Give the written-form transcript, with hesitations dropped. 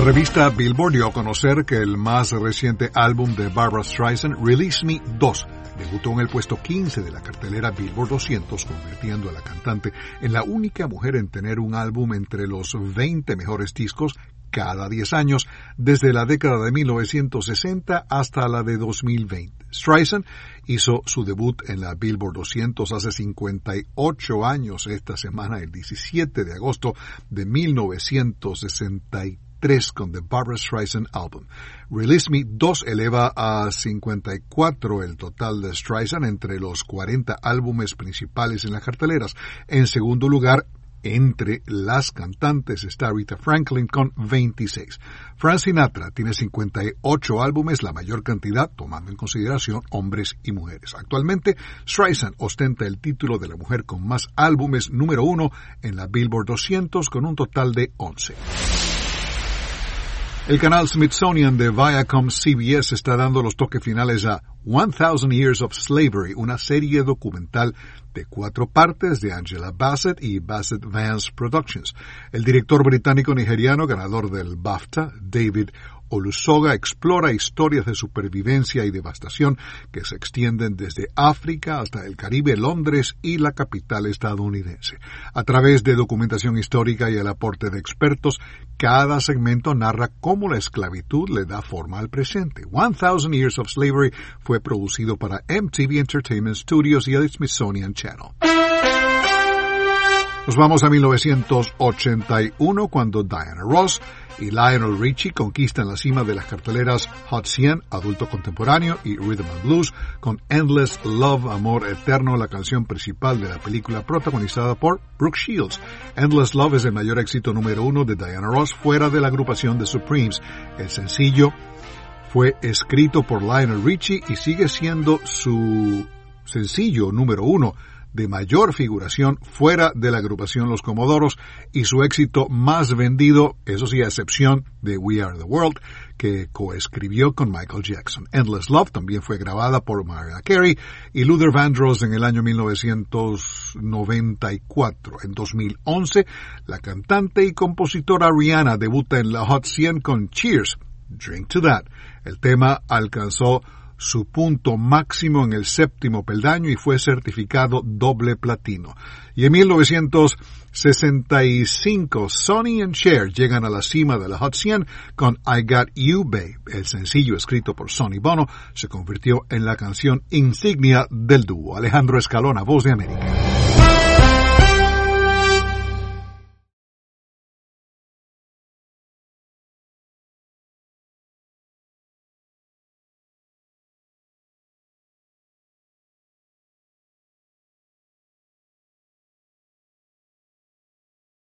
La revista Billboard dio a conocer que el más reciente álbum de Barbra Streisand, Release Me 2, debutó en el puesto 15 de la cartelera Billboard 200, convirtiendo a la cantante en la única mujer en tener un álbum entre los 20 mejores discos cada 10 años, desde la década de 1960 hasta la de 2020. Streisand hizo su debut en la Billboard 200 hace 58 años esta semana, el 17 de agosto de 1963, con The Barbra Streisand Album. Release Me 2 eleva a 54 el total de Streisand entre los 40 álbumes principales en las carteleras. En segundo lugar, entre las cantantes está Aretha Franklin con 26. Frank Sinatra tiene 58 álbumes, la mayor cantidad tomando en consideración hombres y mujeres. Actualmente, Streisand ostenta el título de la mujer con más álbumes número 1 en la Billboard 200 con un total de 11. El canal Smithsonian de Viacom CBS está dando los toques finales a 1000 Years of Slavery, una serie documental de 4 partes de Angela Bassett y Bassett Vance Productions. El director británico-nigeriano ganador del BAFTA, David Olusoga, explora historias de supervivencia y devastación que se extienden desde África hasta el Caribe, Londres y la capital estadounidense. A través de documentación histórica y el aporte de expertos, cada segmento narra cómo la esclavitud le da forma al presente. 1000 Years of Slavery fue producido para MTV Entertainment Studios y el Smithsonian Channel. Nos vamos a 1981, cuando Diana Ross y Lionel Richie conquistan la cima de las carteleras Hot 100, Adulto Contemporáneo y Rhythm and Blues, con Endless Love, Amor Eterno, la canción principal de la película protagonizada por Brooke Shields. Endless Love es el mayor éxito número 1 de Diana Ross fuera de la agrupación The Supremes. El sencillo fue escrito por Lionel Richie y sigue siendo su sencillo número 1 de mayor figuración fuera de la agrupación Los Comodoros y su éxito más vendido, eso sí, a excepción de We Are the World, que coescribió con Michael Jackson. Endless Love también fue grabada por Mariah Carey y Luther Vandross en el año 1994. En 2011, la cantante y compositora Rihanna debuta en la Hot 100 con Cheers, Drink to That. El tema alcanzó su punto máximo en el 7º peldaño y fue certificado doble platino. Y en 1965, Sonny and Cher llegan a la cima de la Hot 100 con I Got You, Babe. El sencillo escrito por Sonny Bono se convirtió en la canción insignia del dúo. Alejandro Escalona, Voz de América.